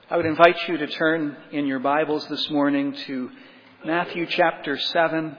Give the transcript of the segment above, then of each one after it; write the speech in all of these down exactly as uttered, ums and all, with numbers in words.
I would invite you to turn in your Bibles this morning to Matthew chapter seven.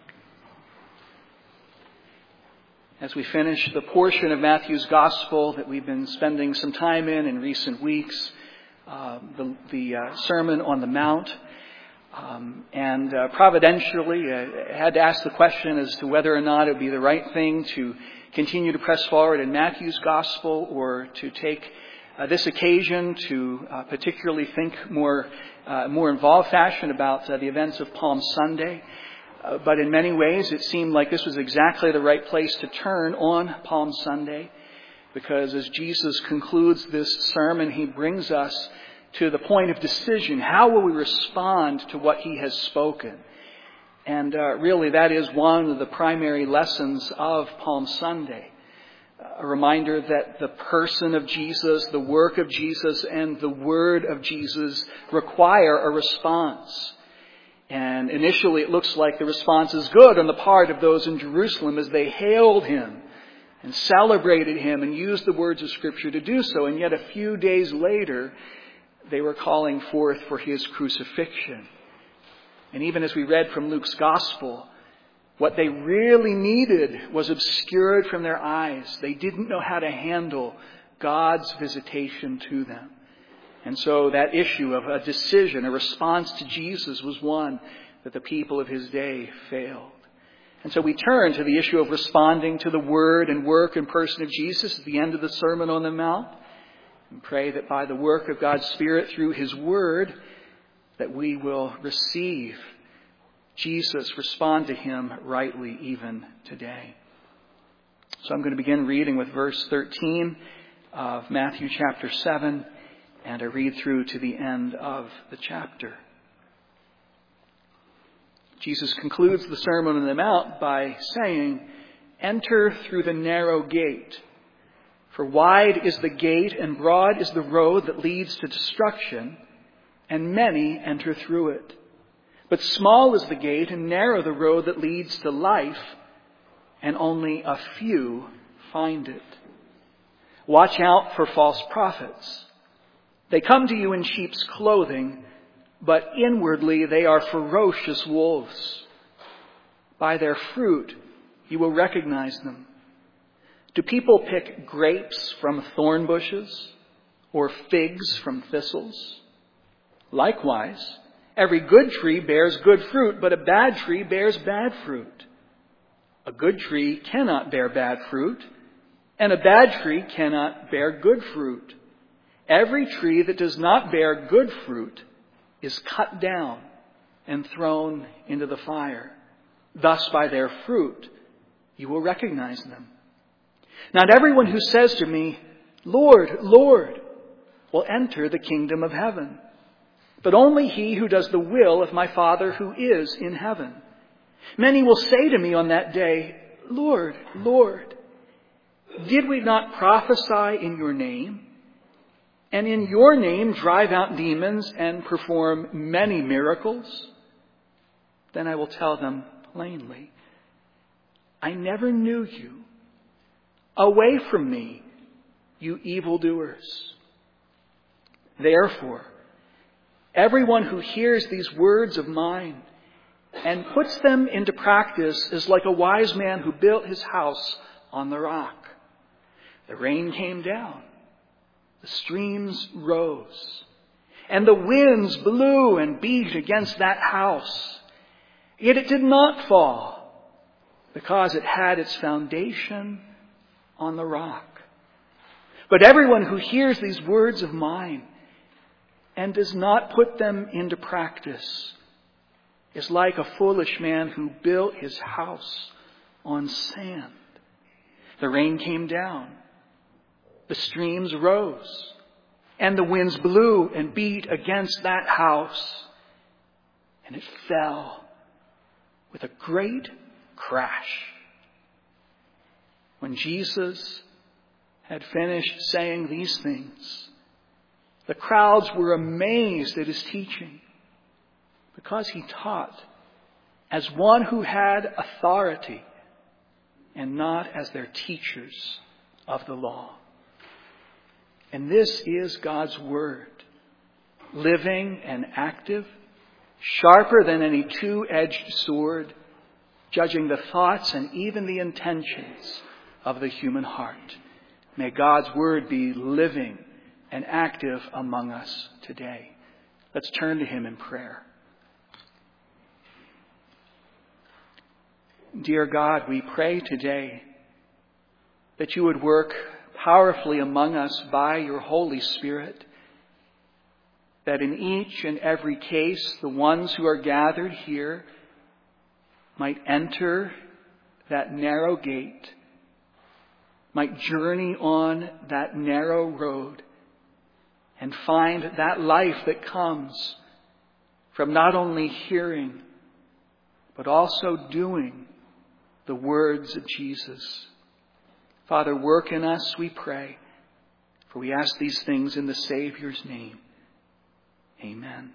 As we finish the portion of Matthew's Gospel that we've been spending some time in in recent weeks, uh, the, the uh, Sermon on the Mount. Um, and uh, providentially, I had to ask the question as to whether or not it would be the right thing to continue to press forward in Matthew's Gospel or to take Uh, this occasion to uh, particularly think more uh, more involved fashion about uh, the events of Palm Sunday. Uh, but in many ways, it seemed like this was exactly the right place to turn on Palm Sunday, because as Jesus concludes this sermon, he brings us to the point of decision. How will we respond to what he has spoken? And uh, really, that is one of the primary lessons of Palm Sunday. A reminder that the person of Jesus, the work of Jesus, and the word of Jesus require a response. And initially it looks like the response is good on the part of those in Jerusalem as they hailed him and celebrated him and used the words of Scripture to do so. And yet a few days later, they were calling forth for his crucifixion. And even as we read from Luke's Gospel, what they really needed was obscured from their eyes. They didn't know how to handle God's visitation to them. And so that issue of a decision, a response to Jesus, was one that the people of his day failed. And so we turn to the issue of responding to the word and work and person of Jesus at the end of the Sermon on the Mount, and pray that by the work of God's Spirit through his word, that we will receive Jesus, respond to him rightly even today. So I'm going to begin reading with verse thirteen of Matthew chapter seven, and I read through to the end of the chapter. Jesus concludes the Sermon on the Mount by saying, "Enter through the narrow gate, for wide is the gate and broad is the road that leads to destruction, and many enter through it. But small is the gate and narrow the road that leads to life, and only a few find it. Watch out for false prophets. They come to you in sheep's clothing, but inwardly they are ferocious wolves. By their fruit you will recognize them. Do people pick grapes from thorn bushes or figs from thistles? Likewise, every good tree bears good fruit, but a bad tree bears bad fruit. A good tree cannot bear bad fruit, and a bad tree cannot bear good fruit. Every tree that does not bear good fruit is cut down and thrown into the fire. Thus by their fruit you will recognize them. Not everyone who says to me, 'Lord, Lord,' will enter the kingdom of heaven, but only he who does the will of my Father who is in heaven. Many will say to me on that day, 'Lord, Lord, did we not prophesy in your name, and in your name drive out demons and perform many miracles?' Then I will tell them plainly, 'I never knew you. Away from me, you evildoers.' Therefore, everyone who hears these words of mine and puts them into practice is like a wise man who built his house on the rock. The rain came down, the streams rose, and the winds blew and beat against that house. Yet it did not fall, because it had its foundation on the rock. But everyone who hears these words of mine and does not put them into practice is like a foolish man who built his house on sand. The rain came down, the streams rose, and the winds blew and beat against that house, and it fell with a great crash." When Jesus had finished saying these things, the crowds were amazed at his teaching, because he taught as one who had authority and not as their teachers of the law. And this is God's word. living and active, sharper than any two-edged sword, judging the thoughts and even the intentions of the human heart. May God's word be living and active among us today. Let's turn to him in prayer. Dear God, we pray today that you would work powerfully among us by your Holy Spirit, that in each and every case, the ones who are gathered here might enter that narrow gate, might journey on that narrow road, and find that life that comes from not only hearing, but also doing the words of Jesus. Father, work in us, we pray, for we ask these things in the Savior's name. Amen.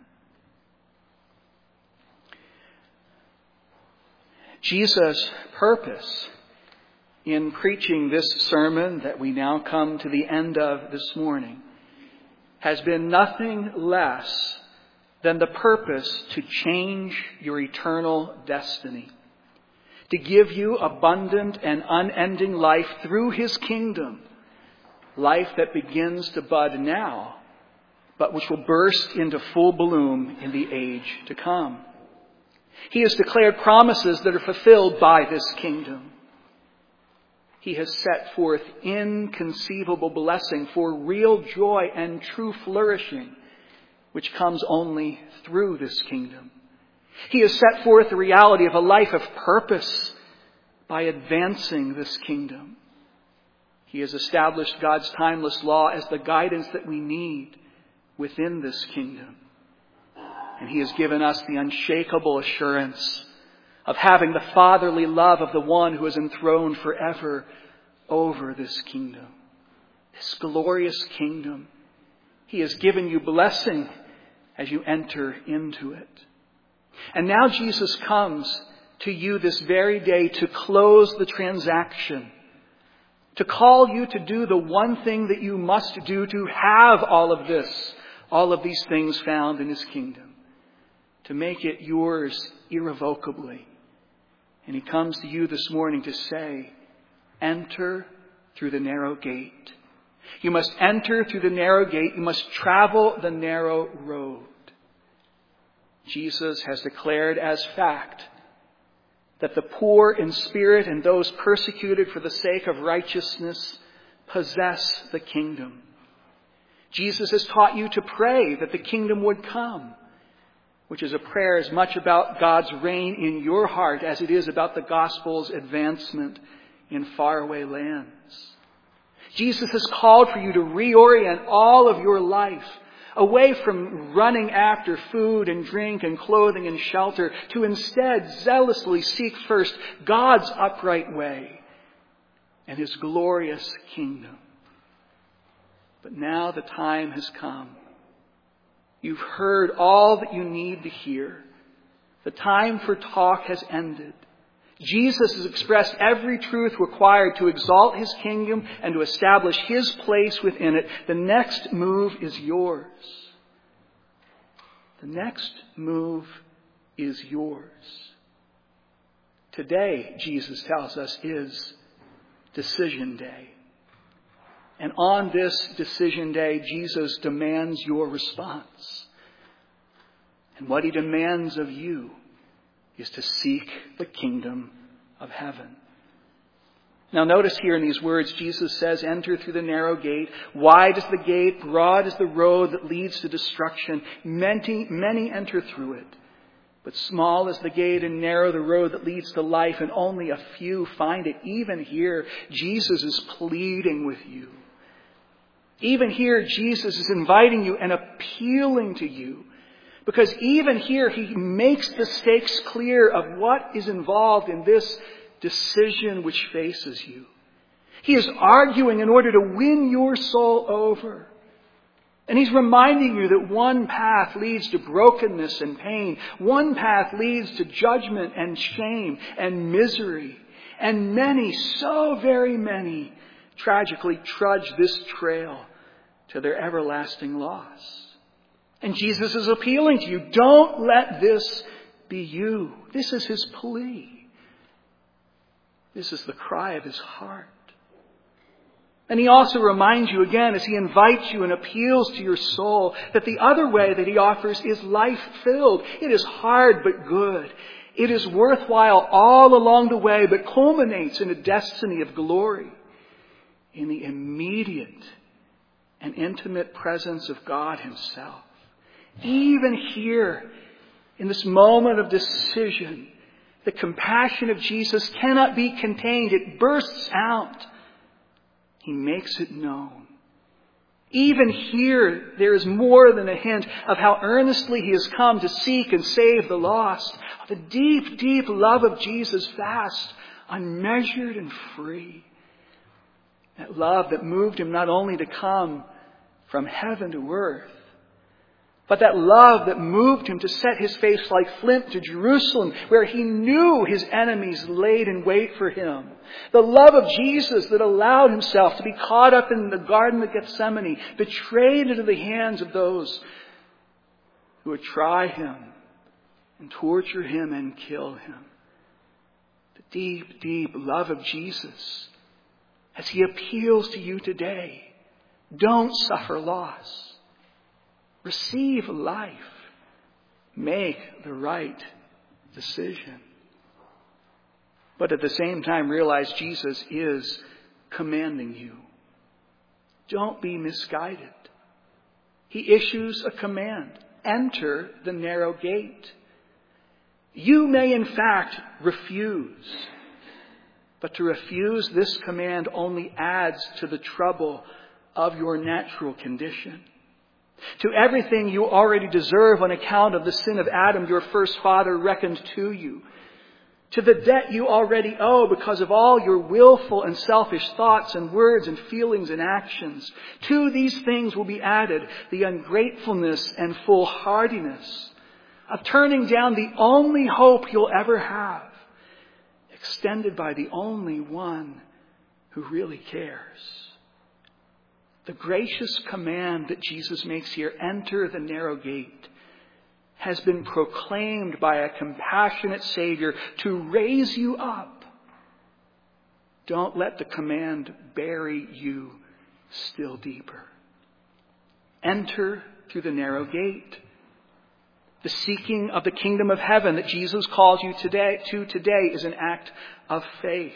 Jesus' purpose in preaching this sermon that we now come to the end of this morning has been nothing less than the purpose to change your eternal destiny, to give you abundant and unending life through his kingdom, life that begins to bud now, but which will burst into full bloom in the age to come. He has declared promises that are fulfilled by this kingdom. He has set forth inconceivable blessing for real joy and true flourishing, which comes only through this kingdom. He has set forth the reality of a life of purpose by advancing this kingdom. He has established God's timeless law as the guidance that we need within this kingdom. And he has given us the unshakable assurance of having the fatherly love of the one who is enthroned forever over this kingdom. This glorious kingdom. He has given you blessing as you enter into it. And now Jesus comes to you this very day to close the transaction, to call you to do the one thing that you must do to have all of this, all of these things found in his kingdom, to make it yours irrevocably. And he comes to you this morning to say, enter through the narrow gate. You must enter through the narrow gate. You must travel the narrow road. Jesus has declared as fact that the poor in spirit and those persecuted for the sake of righteousness possess the kingdom. Jesus has taught you to pray that the kingdom would come, which is a prayer as much about God's reign in your heart as it is about the gospel's advancement in faraway lands. Jesus has called for you to reorient all of your life away from running after food and drink and clothing and shelter, to instead zealously seek first God's upright way and his glorious kingdom. But now the time has come. You've heard all that you need to hear. The time for talk has ended. Jesus has expressed every truth required to exalt his kingdom and to establish his place within it. The next move is yours. The next move is yours. Today, Jesus tells us, is decision day. And on this decision day, Jesus demands your response. And what he demands of you is to seek the kingdom of heaven. Now notice here in these words, Jesus says, enter through the narrow gate. Wide is the gate, broad is the road that leads to destruction. Many, many enter through it. But small is the gate and narrow the road that leads to life, and only a few find it. Even here, Jesus is pleading with you. Even here, Jesus is inviting you and appealing to you. Because even here, he makes the stakes clear of what is involved in this decision which faces you. He is arguing in order to win your soul over. And he's reminding you that one path leads to brokenness and pain. One path leads to judgment and shame and misery. And many, so very many, tragically trudge this trail to their everlasting loss. And Jesus is appealing to you. Don't let this be you. This is his plea. This is the cry of his heart. And he also reminds you again as he invites you and appeals to your soul that the other way that he offers is life-filled. It is hard but good. It is worthwhile all along the way but culminates in a destiny of glory in the immediate and intimate presence of God himself. Even here, in this moment of decision, the compassion of Jesus cannot be contained. It bursts out. He makes it known. Even here, there is more than a hint of how earnestly he has come to seek and save the lost. The deep, deep love of Jesus, vast, unmeasured, and free. That love that moved him not only to come from heaven to earth, but that love that moved him to set his face like flint to Jerusalem, where he knew his enemies laid in wait for him. The love of Jesus that allowed himself to be caught up in the Garden of Gethsemane, betrayed into the hands of those who would try him and torture him and kill him. The deep, deep love of Jesus as he appeals to you today. Don't suffer loss. Receive life. Make the right decision. But at the same time, realize Jesus is commanding you. Don't be misguided. He issues a command. Enter the narrow gate. You may in fact refuse. But to refuse this command only adds to the trouble of your natural condition. To everything you already deserve on account of the sin of Adam, your first father, reckoned to you. To the debt you already owe because of all your willful and selfish thoughts and words and feelings and actions. To these things will be added the ungratefulness and foolhardiness of turning down the only hope you'll ever have, extended by the only one who really cares. The gracious command that Jesus makes here, enter the narrow gate, has been proclaimed by a compassionate Savior to raise you up. Don't let the command bury you still deeper. Enter through the narrow gate. The seeking of the kingdom of heaven that Jesus calls you today to today is an act of faith.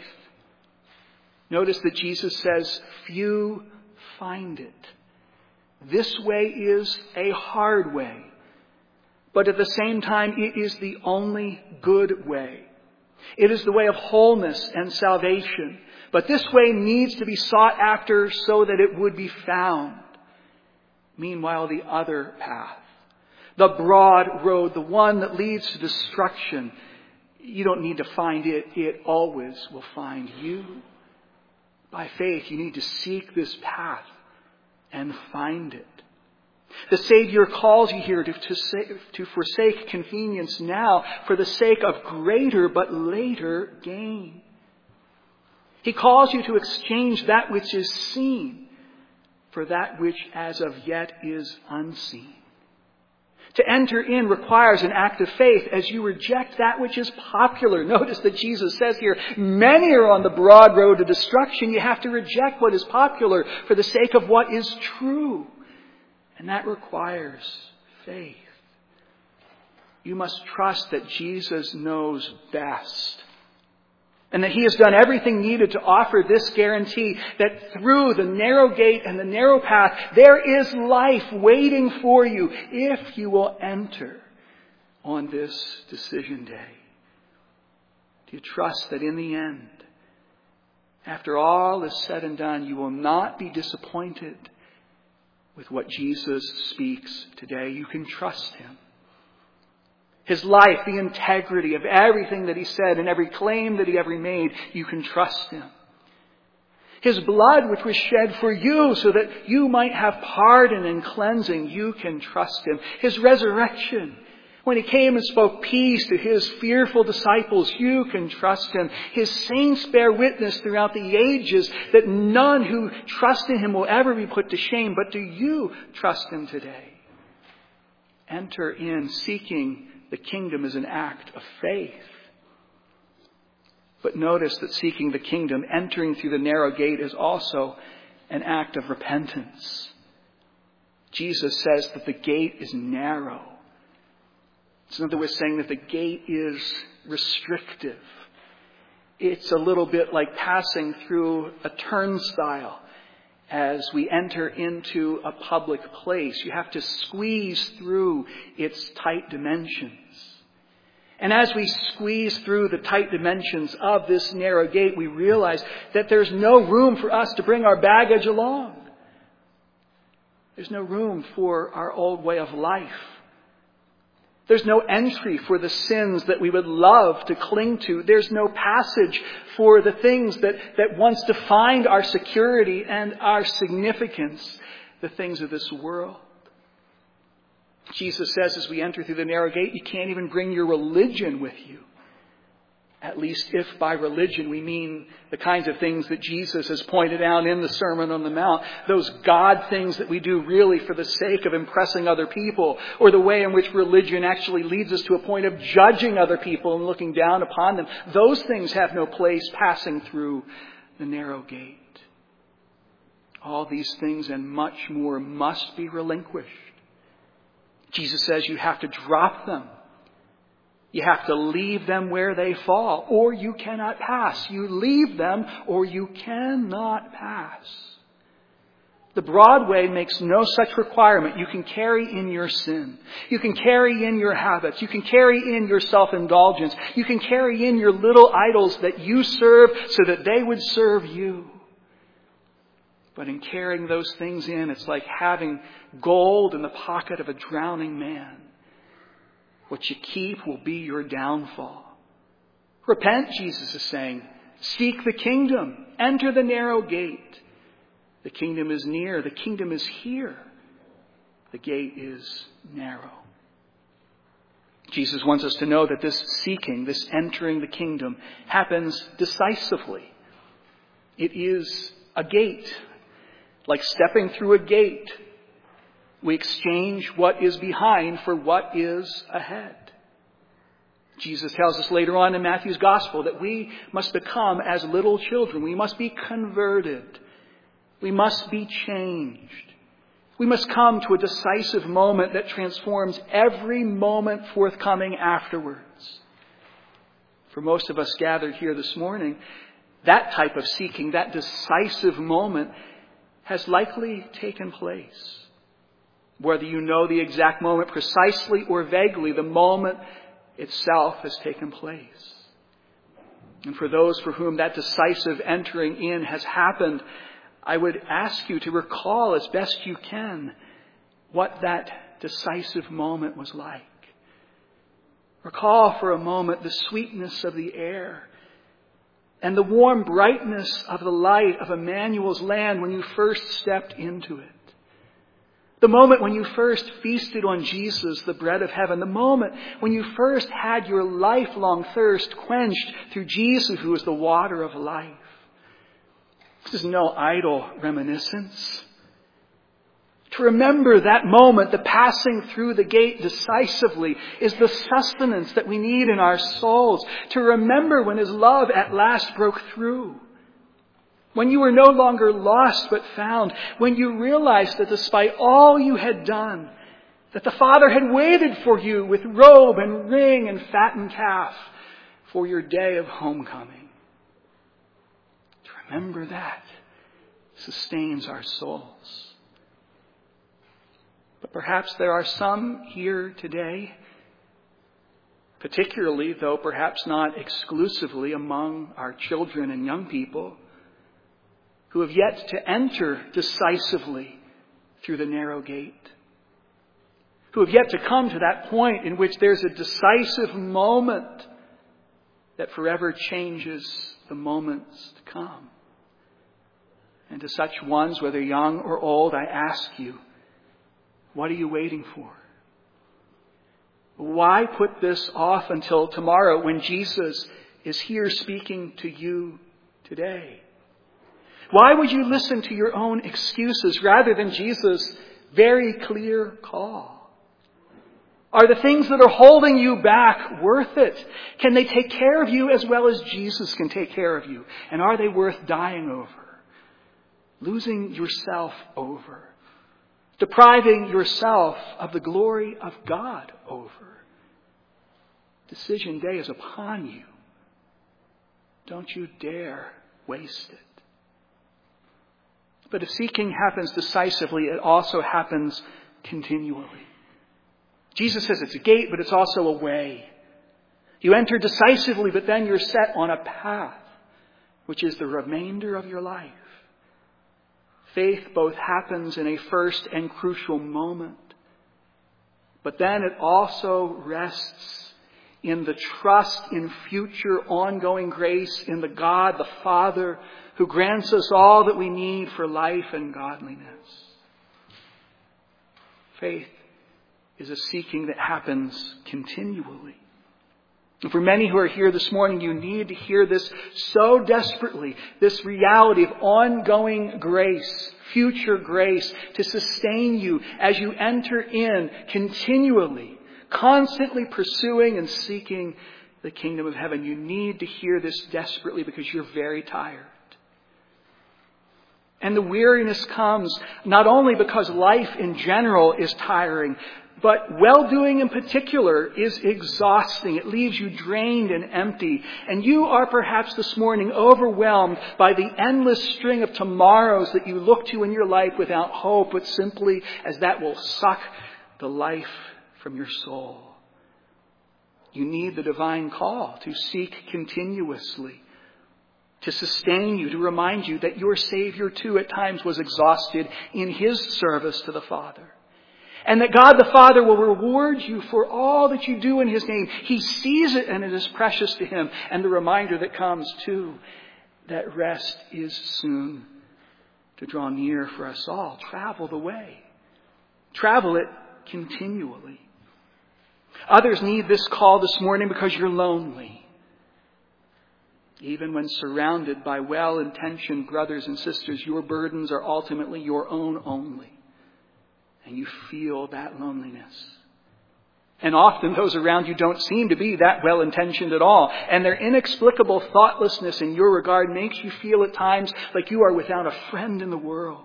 Notice that Jesus says, few find it. This way is a hard way. But at the same time, it is the only good way. It is the way of wholeness and salvation. But this way needs to be sought after so that it would be found. Meanwhile, the other path, the broad road, the one that leads to destruction, you don't need to find it. It always will find you. By faith, you need to seek this path and find it. The Savior calls you here to, to, say, to forsake convenience now for the sake of greater but later gain. He calls you to exchange that which is seen for that which as of yet is unseen. To enter in requires an act of faith as you reject that which is popular. Notice that Jesus says here, many are on the broad road to destruction. You have to reject what is popular for the sake of what is true. And that requires faith. You must trust that Jesus knows best. And that he has done everything needed to offer this guarantee that through the narrow gate and the narrow path, there is life waiting for you if you will enter on this decision day. Do you trust that in the end, after all is said and done, you will not be disappointed with what Jesus speaks today? You can trust him. His life, the integrity of everything that he said and every claim that he ever made, you can trust him. His blood which was shed for you so that you might have pardon and cleansing, you can trust him. His resurrection, when he came and spoke peace to his fearful disciples, you can trust him. His saints bear witness throughout the ages that none who trust in him will ever be put to shame. But do you trust him today? enter in. Seeking the kingdom is an act of faith. But notice that seeking the kingdom, entering through the narrow gate, is also an act of repentance. Jesus says that the gate is narrow. It's in other words saying that the gate is restrictive. It's a little bit like passing through a turnstile as we enter into a public place. You have to squeeze through its tight dimensions. And as we squeeze through the tight dimensions of this narrow gate, we realize that there's no room for us to bring our baggage along. There's no room for our old way of life. There's no entry for the sins that we would love to cling to. There's no passage for the things that, that once defined our security and our significance, the things of this world. Jesus says as we enter through the narrow gate, you can't even bring your religion with you. At least if by religion we mean the kinds of things that Jesus has pointed out in the Sermon on the Mount. Those God things that we do really for the sake of impressing other people. Or the way in which religion actually leads us to a point of judging other people and looking down upon them. Those things have no place passing through the narrow gate. All these things and much more must be relinquished. Jesus says you have to drop them. You have to leave them where they fall, or you cannot pass. You leave them, or you cannot pass. The broad way makes no such requirement. You can carry in your sin. You can carry in your habits. You can carry in your self-indulgence. You can carry in your little idols that you serve so that they would serve you. But in carrying those things in, it's like having gold in the pocket of a drowning man. What you keep will be your downfall. Repent, Jesus is saying. Seek the kingdom. Enter the narrow gate. The kingdom is near. The kingdom is here. The gate is narrow. Jesus wants us to know that this seeking, this entering the kingdom, happens decisively. It is a gate. Like stepping through a gate. We exchange what is behind for what is ahead. Jesus tells us later on in Matthew's gospel that we must become as little children. We must be converted. We must be changed. We must come to a decisive moment that transforms every moment forthcoming afterwards. For most of us gathered here this morning, that type of seeking, that decisive moment has likely taken place. Whether you know the exact moment precisely or vaguely, the moment itself has taken place. And for those for whom that decisive entering in has happened, I would ask you to recall as best you can what that decisive moment was like. Recall for a moment the sweetness of the air and the warm brightness of the light of Emmanuel's land when you first stepped into it. The moment when you first feasted on Jesus, the bread of heaven. The moment when you first had your lifelong thirst quenched through Jesus, who is the water of life. This is no idle reminiscence. To remember that moment, the passing through the gate decisively, is the sustenance that we need in our souls. To remember when His love at last broke through. When you were no longer lost but found. When you realized that despite all you had done, that the Father had waited for you with robe and ring and fattened calf for your day of homecoming. To remember that sustains our souls. But perhaps there are some here today, particularly, though perhaps not exclusively among our children and young people, who have yet to enter decisively through the narrow gate. Who have yet to come to that point in which there's a decisive moment that forever changes the moments to come. And to such ones, whether young or old, I ask you, what are you waiting for? Why put this off until tomorrow when Jesus is here speaking to you today? Why would you listen to your own excuses rather than Jesus' very clear call? Are the things that are holding you back worth it? Can they take care of you as well as Jesus can take care of you? And are they worth dying over? Losing yourself over? Depriving yourself of the glory of God over? Decision day is upon you. Don't you dare waste it. But if seeking happens decisively, it also happens continually. Jesus says it's a gate, but it's also a way. You enter decisively, but then you're set on a path, which is the remainder of your life. Faith both happens in a first and crucial moment, but then it also rests in the trust in future ongoing grace in the God, the Father, who grants us all that we need for life and godliness. Faith is a seeking that happens continually. And for many who are here this morning, you need to hear this so desperately, this reality of ongoing grace, future grace to sustain you as you enter in continually, constantly pursuing and seeking the kingdom of heaven. You need to hear this desperately because you're very tired. And the weariness comes not only because life in general is tiring, but well-doing in particular is exhausting. It leaves you drained and empty. And you are perhaps this morning overwhelmed by the endless string of tomorrows that you look to in your life without hope, but simply as that will suck the life from your soul. You need the divine call to seek continuously, to sustain you, to remind you that your Savior too at times was exhausted in His service to the Father. And that God the Father will reward you for all that you do in His name. He sees it and it is precious to Him. And the reminder that comes too, that rest is soon to draw near for us all. Travel the way. Travel it continually. Others need this call this morning because you're lonely. Even when surrounded by well-intentioned brothers and sisters, your burdens are ultimately your own only. And you feel that loneliness. And often those around you don't seem to be that well-intentioned at all. And their inexplicable thoughtlessness in your regard makes you feel at times like you are without a friend in the world.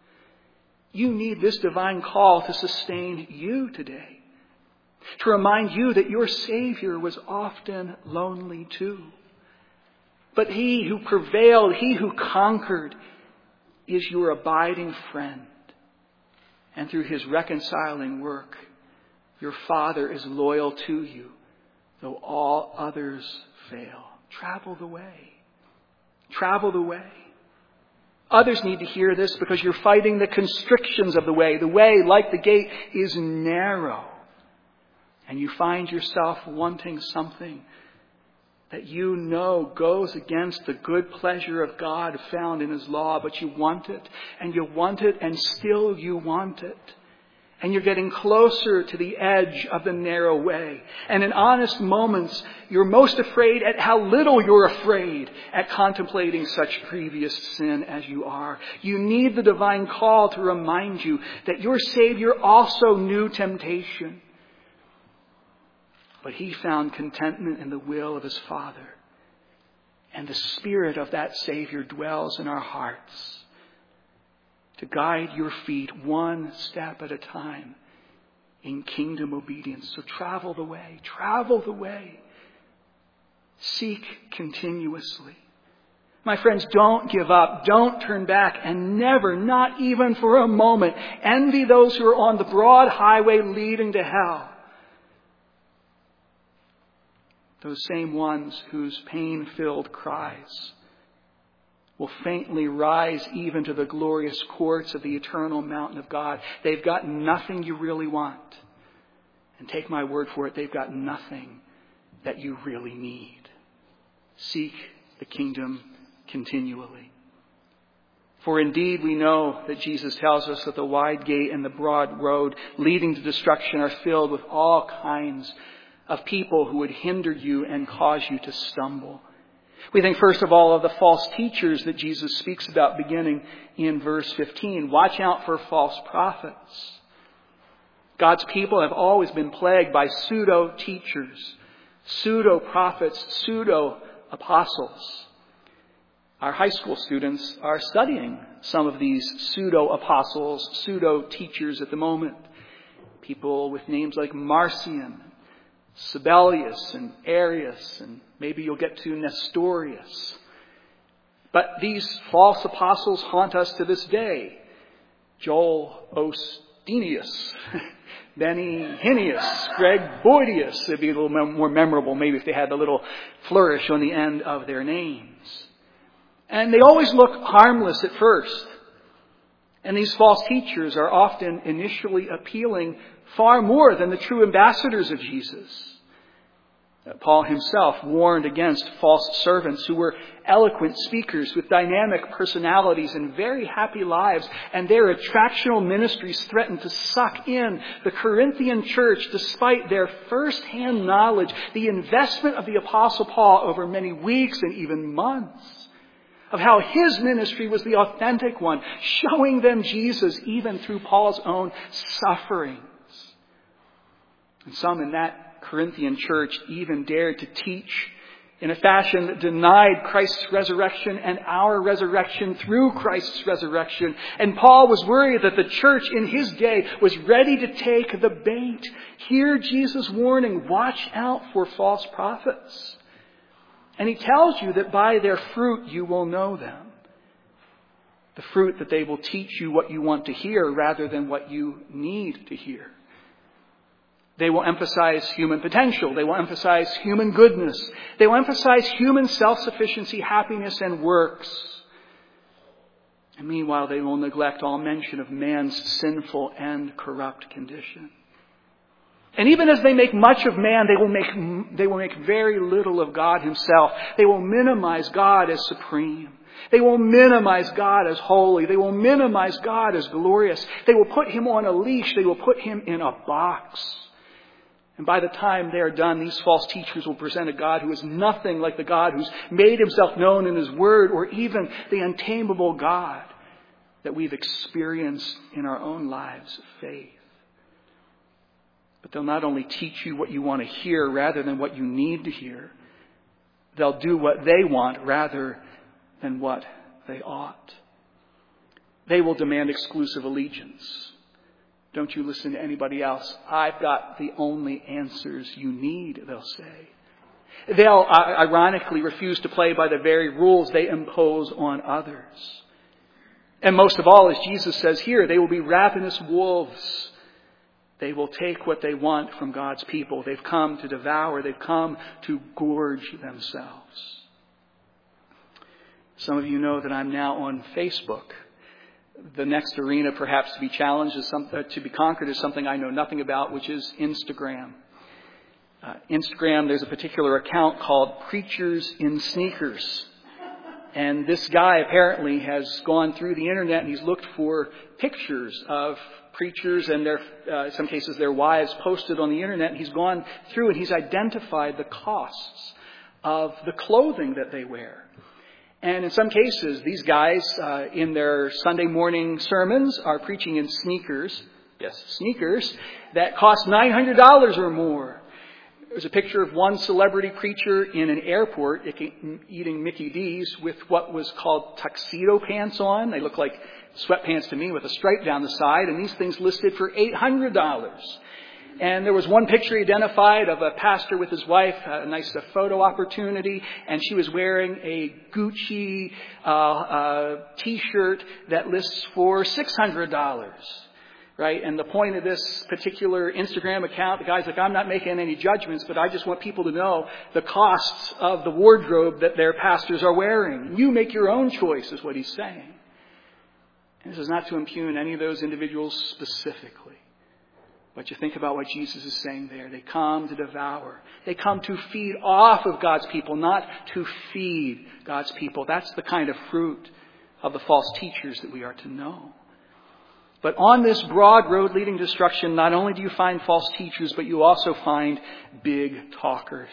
You need this divine call to sustain you today. To remind you that your Savior was often lonely too. But He who prevailed, He who conquered, is your abiding friend. And through His reconciling work, your Father is loyal to you, though all others fail. Travel the way. Travel the way. Others need to hear this because you're fighting the constrictions of the way. The way, like the gate, is narrow. And you find yourself wanting something that you know goes against the good pleasure of God found in His law, but you want it, and you want it, and still you want it. And you're getting closer to the edge of the narrow way. And in honest moments, you're most afraid at how little you're afraid at contemplating such grievous sin as you are. You need the divine call to remind you that your Savior also knew temptation. But He found contentment in the will of His Father. And the Spirit of that Savior dwells in our hearts to guide your feet one step at a time in kingdom obedience. So travel the way. Travel the way. Seek continuously. My friends, don't give up. Don't turn back. And never, not even for a moment, envy those who are on the broad highway leading to hell. Those same ones whose pain-filled cries will faintly rise even to the glorious courts of the eternal mountain of God. They've got nothing you really want. And take my word for it, they've got nothing that you really need. Seek the kingdom continually. For indeed we know that Jesus tells us that the wide gate and the broad road leading to destruction are filled with all kinds of people who would hinder you and cause you to stumble. We think first of all of the false teachers that Jesus speaks about beginning in verse fifteen. Watch out for false prophets. God's people have always been plagued by pseudo-teachers, pseudo-prophets, pseudo-apostles. Our high school students are studying some of these pseudo-apostles, pseudo-teachers at the moment. People with names like Marcion, Sabellius, and Arius, and maybe you'll get to Nestorius. But these false apostles haunt us to this day. Joel Osteen, Benny Hinius, Greg Boidius. It'd be a little more memorable maybe if they had the little flourish on the end of their names. And they always look harmless at first. And these false teachers are often initially appealing far more than the true ambassadors of Jesus. Paul himself warned against false servants who were eloquent speakers with dynamic personalities and very happy lives, and their attractional ministries threatened to suck in the Corinthian church despite their first-hand knowledge, the investment of the Apostle Paul over many weeks and even months, of how his ministry was the authentic one, showing them Jesus even through Paul's own sufferings. And some in that Corinthian church even dared to teach in a fashion that denied Christ's resurrection and our resurrection through Christ's resurrection. And Paul was worried that the church in his day was ready to take the bait. Hear Jesus' warning, watch out for false prophets. And he tells you that by their fruit you will know them. The fruit that they will teach you what you want to hear rather than what you need to hear. They will emphasize human potential. They will emphasize human goodness. They will emphasize human self-sufficiency, happiness, and works. And meanwhile, they will neglect all mention of man's sinful and corrupt condition. And even as they make much of man, they will make, they will make very little of God himself. They will minimize God as supreme. They will minimize God as holy. They will minimize God as glorious. They will put him on a leash. They will put him in a box. And by the time they are done, these false teachers will present a God who is nothing like the God who's made himself known in his word, or even the untamable God that we've experienced in our own lives of faith. But they'll not only teach you what you want to hear rather than what you need to hear. They'll do what they want rather than what they ought. They will demand exclusive allegiance. Don't you listen to anybody else. I've got the only answers you need, they'll say. They'll uh, ironically refuse to play by the very rules they impose on others. And most of all, as Jesus says here, they will be ravenous wolves. They will take what they want from God's people. They've come to devour. They've come to gorge themselves. Some of you know that I'm now on Facebook. The next arena perhaps to be challenged, is some, uh, to be conquered, is something I know nothing about, which is Instagram. Uh, Instagram, there's a particular account called Preachers in Sneakers. And this guy apparently has gone through the internet and he's looked for pictures of preachers and their, uh, in some cases their wives posted on the internet. And he's gone through and he's identified the costs of the clothing that they wear. And in some cases, these guys, uh, in their Sunday morning sermons, are preaching in sneakers. Yes, sneakers that cost nine hundred dollars or more. There's a picture of one celebrity preacher in an airport eating Mickey D's with what was called tuxedo pants on. They look like sweatpants to me with a stripe down the side. And these things listed for eight hundred dollars. And there was one picture identified of a pastor with his wife, a nice a photo opportunity, and she was wearing a Gucci uh, uh, T-shirt that lists for six hundred dollars, right? And the point of this particular Instagram account, the guy's like, I'm not making any judgments, but I just want people to know the costs of the wardrobe that their pastors are wearing. You make your own choice, is what he's saying. And this is not to impugn any of those individuals specifically. But you think about what Jesus is saying there. They come to devour. They come to feed off of God's people, not to feed God's people. That's the kind of fruit of the false teachers that we are to know. But on this broad road leading to destruction, not only do you find false teachers, but you also find big talkers.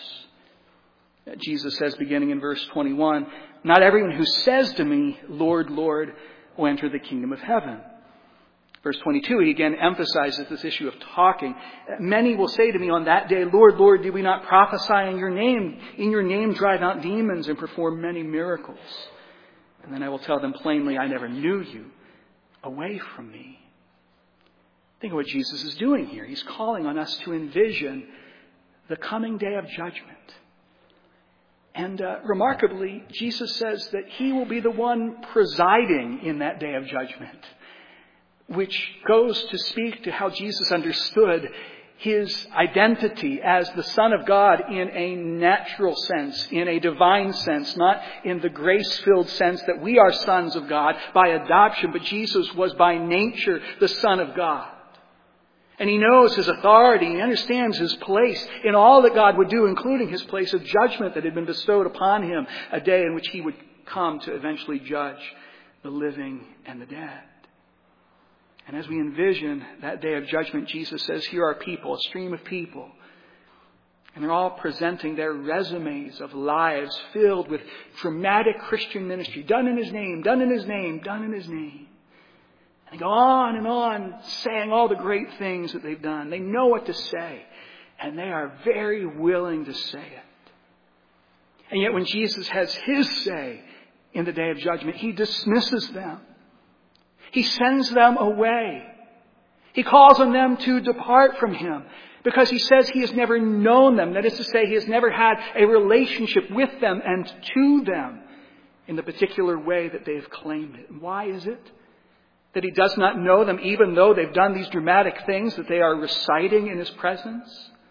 Jesus says, beginning in verse twenty-one, not everyone who says to me, Lord, Lord, will enter the kingdom of heaven, Verse twenty-two, he again emphasizes this issue of talking. Many will say to me on that day, Lord, Lord, did we not prophesy in your name? In your name drive out demons and perform many miracles. And then I will tell them plainly, I never knew you. Away from me. Think of what Jesus is doing here. He's calling on us to envision the coming day of judgment. And uh, remarkably, Jesus says that he will be the one presiding in that day of judgment, which goes to speak to how Jesus understood his identity as the Son of God in a natural sense, in a divine sense, not in the grace-filled sense that we are sons of God by adoption, but Jesus was by nature the Son of God. And he knows his authority, he understands his place in all that God would do, including his place of judgment that had been bestowed upon him, a day in which he would come to eventually judge the living and the dead. And as we envision that day of judgment, Jesus says, here are people, a stream of people. And they're all presenting their resumes of lives filled with dramatic Christian ministry. Done in his name, done in his name, done in his name. And they go on and on saying all the great things that they've done. They know what to say. And they are very willing to say it. And yet when Jesus has his say in the day of judgment, he dismisses them. He sends them away. He calls on them to depart from him because he says he has never known them. That is to say, he has never had a relationship with them and to them in the particular way that they have claimed it. And why is it that he does not know them even though they've done these dramatic things that they are reciting in his presence?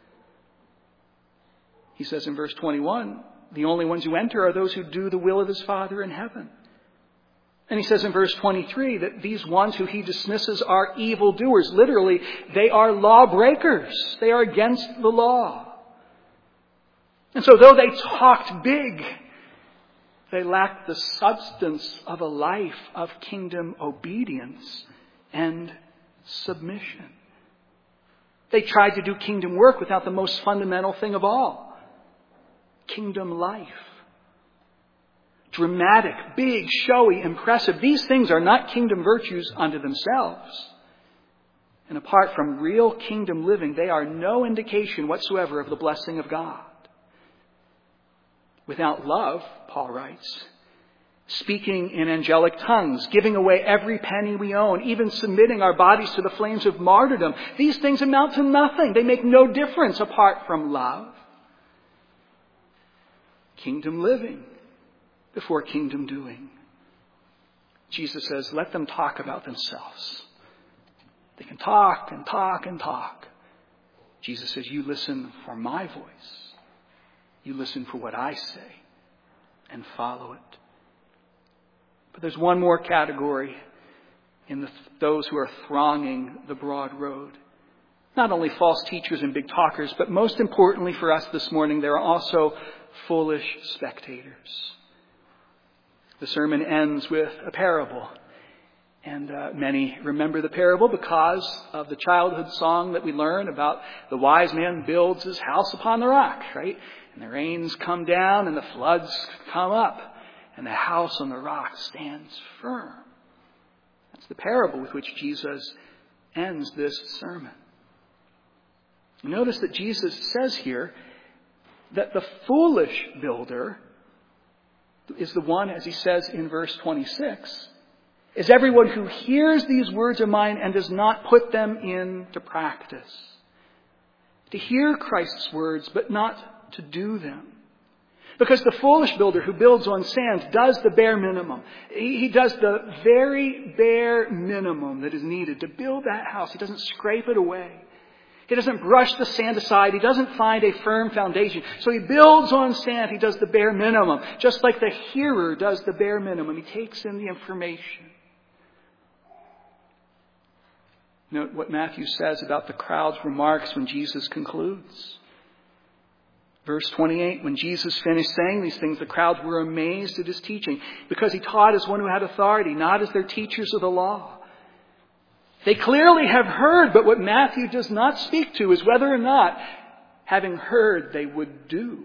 He says in verse twenty-one, the only ones who enter are those who do the will of his Father in heaven. And he says in verse twenty-three that these ones who he dismisses are evildoers. Literally, they are lawbreakers. They are against the law. And so though they talked big, they lacked the substance of a life of kingdom obedience and submission. They tried to do kingdom work without the most fundamental thing of all, kingdom life. Dramatic, big, showy, impressive. These things are not kingdom virtues unto themselves. And apart from real kingdom living, they are no indication whatsoever of the blessing of God. Without love, Paul writes, speaking in angelic tongues, giving away every penny we own, even submitting our bodies to the flames of martyrdom, these things amount to nothing. They make no difference apart from love. Kingdom living before kingdom doing. Jesus says, let them talk about themselves. They can talk and talk and talk. Jesus says, you listen for my voice. You listen for what I say and follow it. But there's one more category in the, those who are thronging the broad road. Not only false teachers and big talkers, but most importantly for us this morning, there are also foolish spectators. The sermon ends with a parable. And uh, many remember the parable because of the childhood song that we learn about the wise man builds his house upon the rock, right? And the rains come down and the floods come up. And the house on the rock stands firm. That's the parable with which Jesus ends this sermon. Notice that Jesus says here that the foolish builder is the one, as he says in verse twenty-six, is everyone who hears these words of mine and does not put them into practice. To hear Christ's words, but not to do them. Because the foolish builder who builds on sand does the bare minimum. He does the very bare minimum that is needed to build that house. He doesn't scrape it away. He doesn't brush the sand aside. He doesn't find a firm foundation. So he builds on sand. He does the bare minimum. Just like the hearer does the bare minimum. He takes in the information. Note what Matthew says about the crowd's remarks when Jesus concludes. Verse twenty-eight, when Jesus finished saying these things, the crowds were amazed at his teaching because he taught as one who had authority, not as their teachers of the law. They clearly have heard, but what Matthew does not speak to is whether or not, having heard, they would do.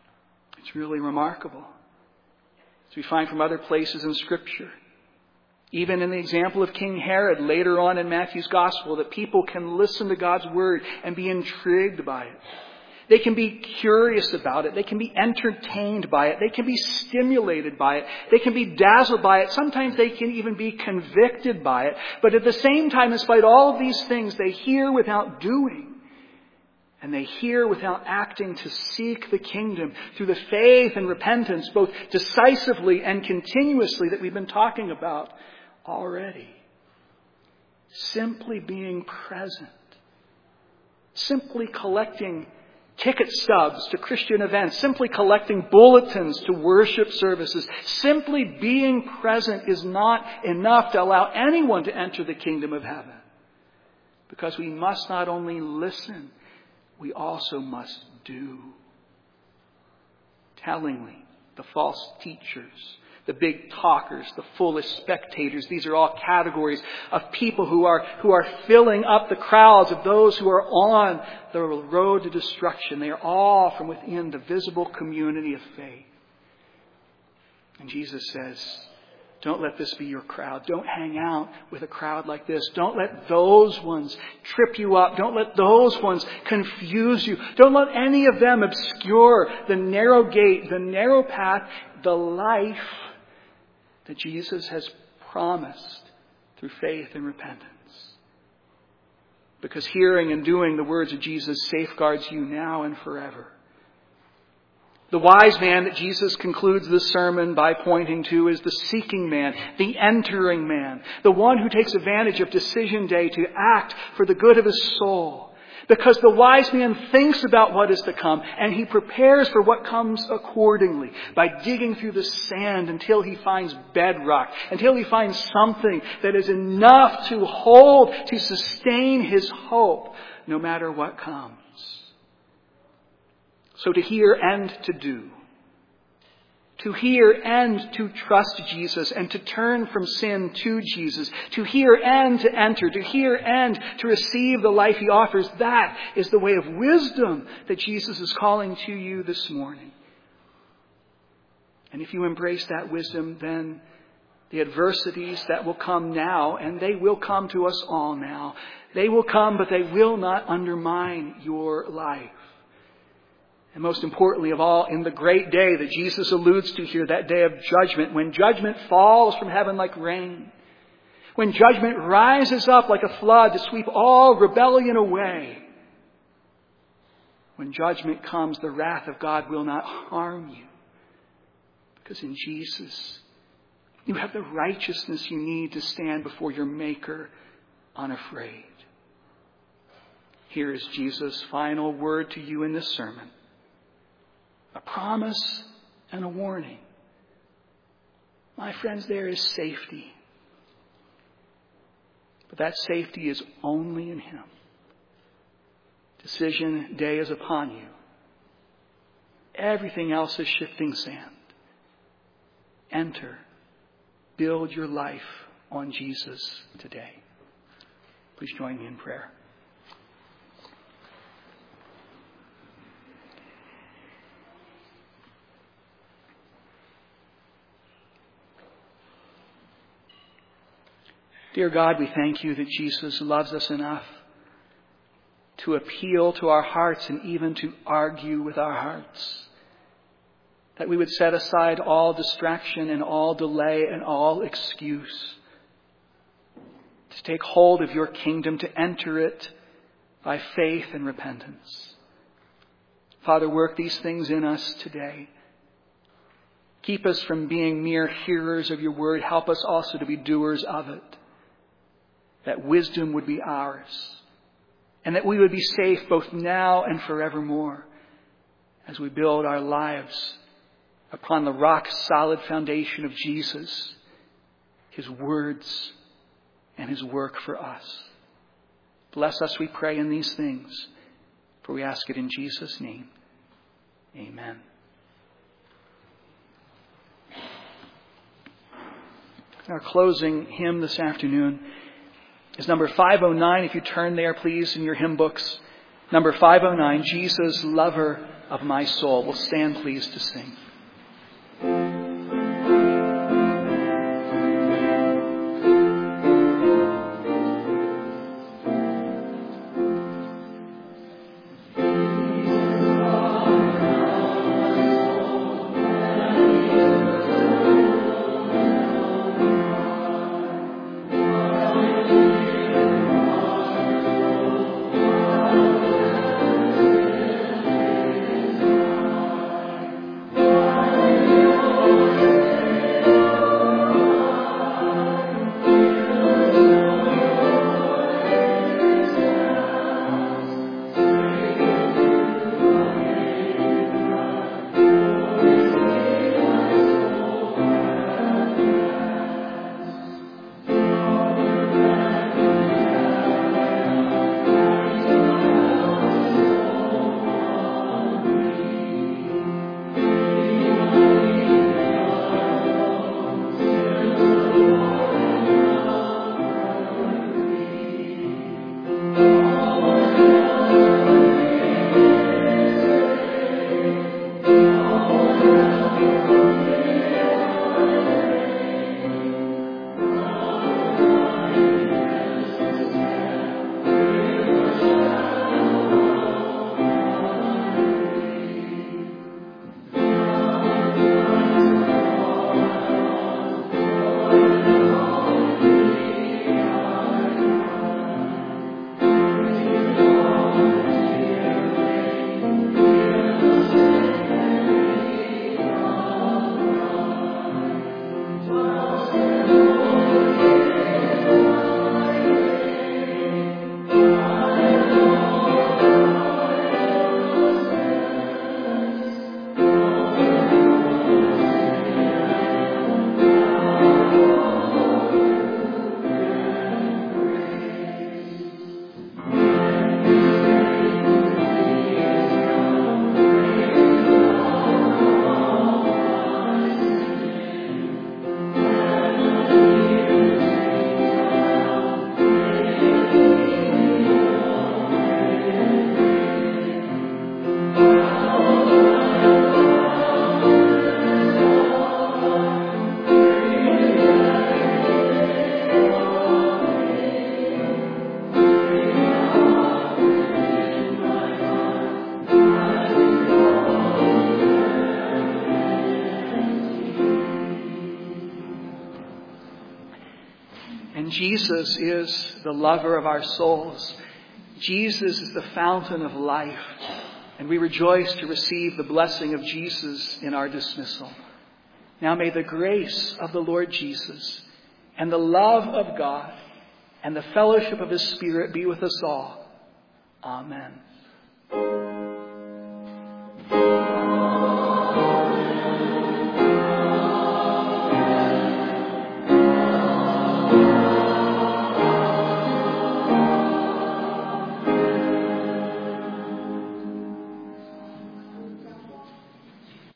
It's really remarkable. As we find from other places in Scripture, Even in the example of King Herod later on in Matthew's Gospel, that people can listen to God's Word and be intrigued by it. They can be curious about it. They can be entertained by it. They can be stimulated by it. They can be dazzled by it. Sometimes they can even be convicted by it. But at the same time, despite all of these things, they hear without doing. And they hear without acting to seek the kingdom through the faith and repentance, both decisively and continuously, that we've been talking about already. Simply being present. Simply collecting ticket stubs to Christian events. Simply collecting bulletins to worship services. Simply being present is not enough to allow anyone to enter the kingdom of heaven. Because we must not only listen, we also must do. Tellingly, the false teachers, the big talkers, the foolish spectators, these are all categories of people who are, who are filling up the crowds of those who are on the road to destruction. They are all from within the visible community of faith. And Jesus says, don't let this be your crowd. Don't hang out with a crowd like this. Don't let those ones trip you up. Don't let those ones confuse you. Don't let any of them obscure the narrow gate, the narrow path, the life that Jesus has promised through faith and repentance. Because hearing and doing the words of Jesus safeguards you now and forever. The wise man that Jesus concludes this sermon by pointing to is the seeking man, the entering man, the one who takes advantage of decision day to act for the good of his soul. Because the wise man thinks about what is to come and he prepares for what comes accordingly by digging through the sand until he finds bedrock, until he finds something that is enough to hold, to sustain his hope, no matter what comes. So to hear and to do. To hear and to trust Jesus and to turn from sin to Jesus. To hear and to enter. To hear and to receive the life he offers. That is the way of wisdom that Jesus is calling to you this morning. And if you embrace that wisdom, then the adversities that will come now, and they will come to us all now, they will come, but they will not undermine your life. And most importantly of all, in the great day that Jesus alludes to here, that day of judgment, when judgment falls from heaven like rain, when judgment rises up like a flood to sweep all rebellion away, when judgment comes, the wrath of God will not harm you. Because in Jesus, you have the righteousness you need to stand before your Maker unafraid. Here is Jesus' final word to you in this sermon. A promise and a warning. My friends, there is safety. But that safety is only in Him. Decision day is upon you. Everything else is shifting sand. Enter. Build your life on Jesus today. Please join me in prayer. Dear God, we thank you that Jesus loves us enough to appeal to our hearts and even to argue with our hearts. That we would set aside all distraction and all delay and all excuse to take hold of your kingdom, to enter it by faith and repentance. Father, work these things in us today. Keep us from being mere hearers of your word. Help us also to be doers of it. That wisdom would be ours. And that we would be safe both now and forevermore as we build our lives upon the rock-solid foundation of Jesus, His words, and His work for us. Bless us, we pray, in these things, for we ask it in Jesus' name. Amen. Our closing hymn this afternoon is number five oh nine. If you turn there, please, in your hymn books. Number five oh nine, Jesus, Lover of My Soul. We'll stand, please, to sing. And Jesus is the lover of our souls. Jesus is the fountain of life. And we rejoice to receive the blessing of Jesus in our dismissal. Now may the grace of the Lord Jesus and the love of God and the fellowship of His Spirit be with us all. Amen.